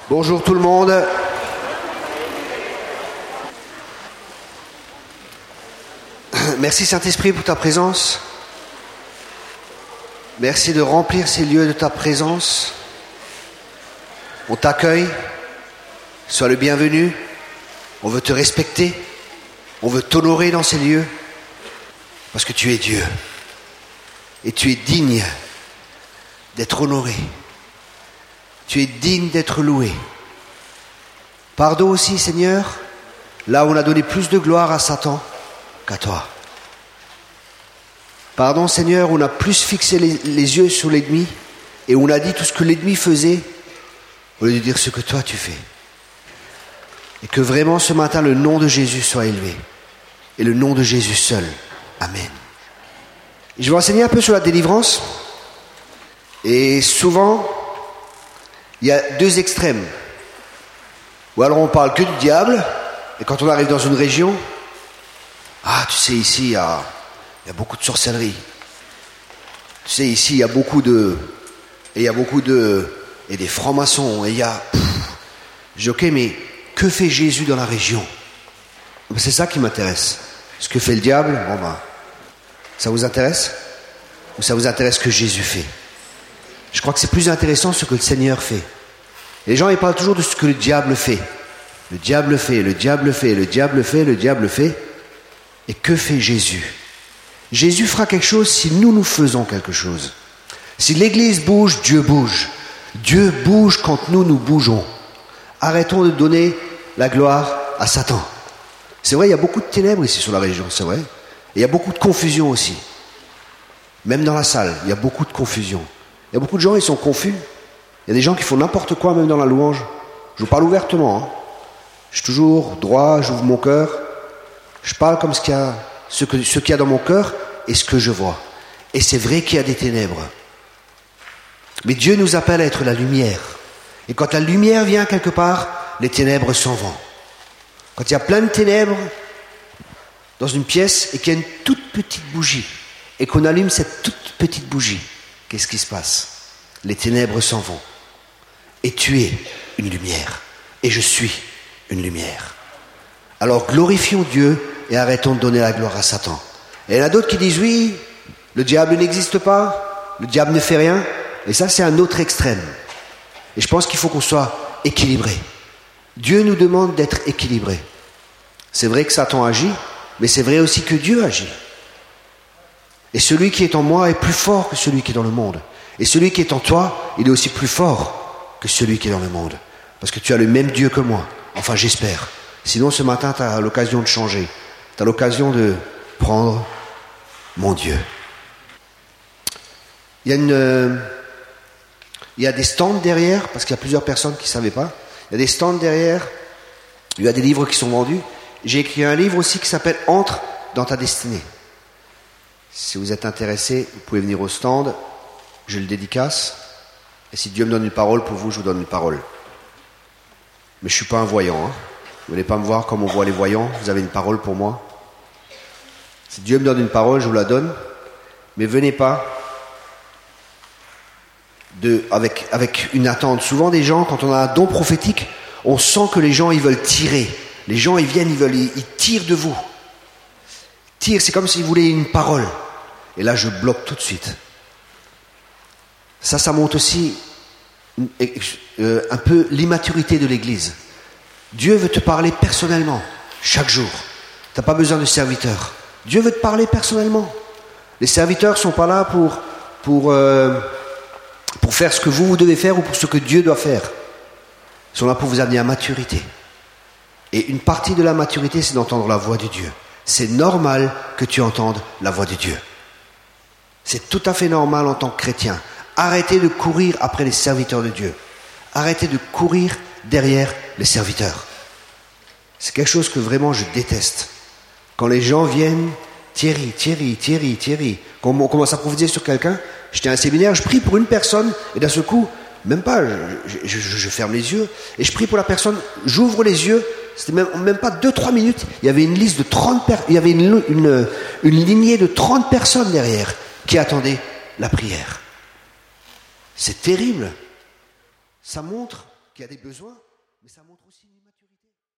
Bonjour tout le monde. Merci Saint-Esprit pour ta présence. Merci de remplir ces lieux de ta présence. On t'accueille. Sois le bienvenu. On veut te respecter. On veut t'honorer dans ces lieux. Parce que tu es Dieu. Et tu es digne d'être honoré. Tu es digne d'être loué. Pardon aussi, Seigneur, là où on a donné plus de gloire à Satan qu'à toi. Pardon, Seigneur, où on a plus fixé les yeux sur l'ennemi et où on a dit tout ce que l'ennemi faisait au lieu de dire ce que toi tu fais. Et que vraiment ce matin le nom de Jésus soit élevé. Et le nom de Jésus seul. Amen. Je vais enseigner un peu sur la délivrance. Et souvent, il y a deux extrêmes. Ou alors on parle que du diable, et quand on arrive dans une région, tu sais, ici, il y a beaucoup de sorcellerie. Tu sais, ici, il y a beaucoup de... Et des francs-maçons, et il y a... Je dis, ok, mais que fait Jésus dans la région? C'est ça qui m'intéresse. Ce que fait le diable, ça vous intéresse? Ou ça vous intéresse ce que Jésus fait? Je crois que c'est plus intéressant ce que le Seigneur fait. Les gens, ils parlent toujours de ce que le diable fait. Le diable fait, le diable fait, le diable fait, le diable fait. Et que fait Jésus? Jésus fera quelque chose si nous faisons quelque chose. Si l'Église bouge, Dieu bouge. Dieu bouge quand nous bougeons. Arrêtons de donner la gloire à Satan. C'est vrai, il y a beaucoup de ténèbres ici sur la région, c'est vrai. Et il y a beaucoup de confusion aussi. Même dans la salle, il y a beaucoup de confusion. Il y a beaucoup de gens, ils sont confus. Il y a des gens qui font n'importe quoi, même dans la louange. Je vous parle ouvertement. Je suis toujours droit, j'ouvre mon cœur. Je parle comme ce qu'il y a dans mon cœur et ce que je vois. Et c'est vrai qu'il y a des ténèbres. Mais Dieu nous appelle à être la lumière. Et quand la lumière vient quelque part, les ténèbres s'en vont. Quand il y a plein de ténèbres dans une pièce et qu'il y a une toute petite bougie et qu'on allume cette toute petite bougie, qu'est-ce qui se passe? Les ténèbres s'en vont. Et tu es une lumière. Et je suis une lumière. Alors glorifions Dieu et arrêtons de donner la gloire à Satan. Et il y en a d'autres qui disent oui, le diable n'existe pas, le diable ne fait rien. Et ça, c'est un autre extrême. Et je pense qu'il faut qu'on soit équilibré. Dieu nous demande d'être équilibré. C'est vrai que Satan agit, mais c'est vrai aussi que Dieu agit. Et celui qui est en moi est plus fort que celui qui est dans le monde. Et celui qui est en toi, il est aussi plus fort que celui qui est dans le monde. Parce que tu as le même Dieu que moi. Enfin, j'espère. Sinon, ce matin, tu as l'occasion de changer. Tu as l'occasion de prendre mon Dieu. Il y a des stands derrière, parce qu'il y a plusieurs personnes qui ne savaient pas. Il y a des stands derrière. Il y a des livres qui sont vendus. J'ai écrit un livre aussi qui s'appelle « Entre dans ta destinée ». Si vous êtes intéressé, vous pouvez venir au stand. Je le dédicace. Et si Dieu me donne une parole pour vous, je vous donne une parole. Mais je ne suis pas un voyant. Vous n'allez pas me voir comme on voit les voyants. Vous avez une parole pour moi. Si Dieu me donne une parole, je vous la donne. Mais venez pas avec une attente. Souvent des gens, quand on a un don prophétique, on sent que les gens ils veulent tirer. Les gens ils viennent, ils tirent de vous. Tirent, c'est comme s'ils voulaient une parole. Et là je bloque tout de suite. Ça montre aussi un peu l'immaturité de l'Église. Dieu veut te parler personnellement, chaque jour. Tu n'as pas besoin de serviteurs. Dieu veut te parler personnellement. Les serviteurs ne sont pas là pour faire ce que vous devez faire ou pour ce que Dieu doit faire. Ils sont là pour vous amener à maturité. Et une partie de la maturité, c'est d'entendre la voix de Dieu. C'est normal que tu entendes la voix de Dieu. C'est tout à fait normal en tant que chrétien. Arrêtez de courir après les serviteurs de Dieu. Arrêtez de courir derrière les serviteurs. C'est quelque chose que vraiment je déteste. Quand les gens viennent, Thierry, quand on commence à prophétiser sur quelqu'un, j'étais à un séminaire, je prie pour une personne, et d'un seul coup, même pas, je ferme les yeux, et je prie pour la personne, j'ouvre les yeux, c'était même pas 2-3 minutes, il y avait une liste de 30 il y avait une lignée de 30 personnes derrière qui attendaient la prière. C'est terrible. Ça montre qui a des besoins, mais ça montre aussi une immaturité.